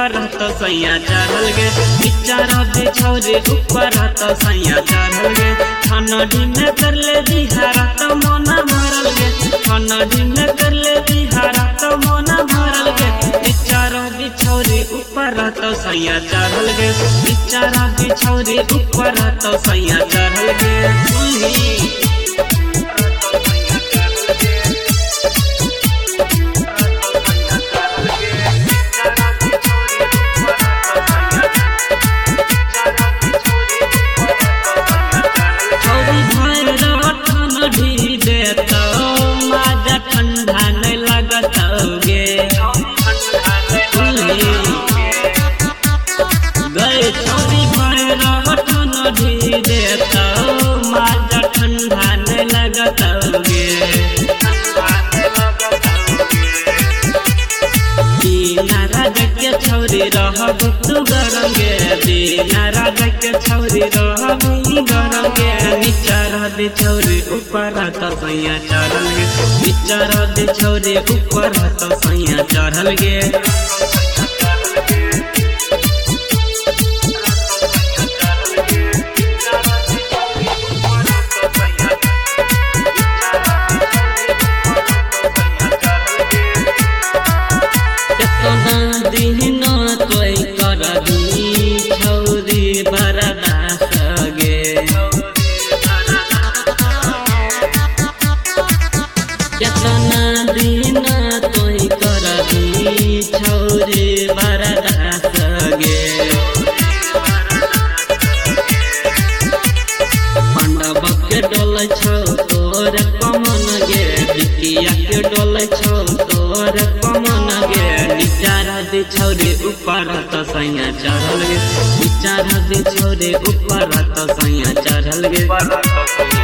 ऊपर तो सैया चढ़ल गे बिचारा बिछौरे ऊपर तो सैया चढ़ल गे ठंडी में कर ले बिहारा तो मोना भरल गे ठंडी में कर ले बिहारा तो मोना भरल गे बिचारा बिछौरे ऊपर तो सैया चढ़ल गे बिचारा बिछौरे ऊपर तो सैया चढ़ल गे ठंडा नहीं लगत गे गए छोरी भर ठंडी देता माजा ठंडा नहीं लगत गे दीना राजा के छौरी रहब तू गरम गे दीना राजा के छौरी रहब गरम गे नीचा रह दे छौरी ऊपर तो सैया चढ़ल गे नीचा रह दे छौरी ऊपर तो सैया चढ़ल गे कोई कर दी छौरी बरदास गे केतना दिन कोई कर दी छौरी बरदास गे पंडव के डोल छौ तोर कमन गे बिटिया के डोल छौ तोर कमन गे नीचा दे छौरे ऊपर तो सैया चढ़ल गे नीचा दे छौरे ऊपर तो सैया चढ़ल गे।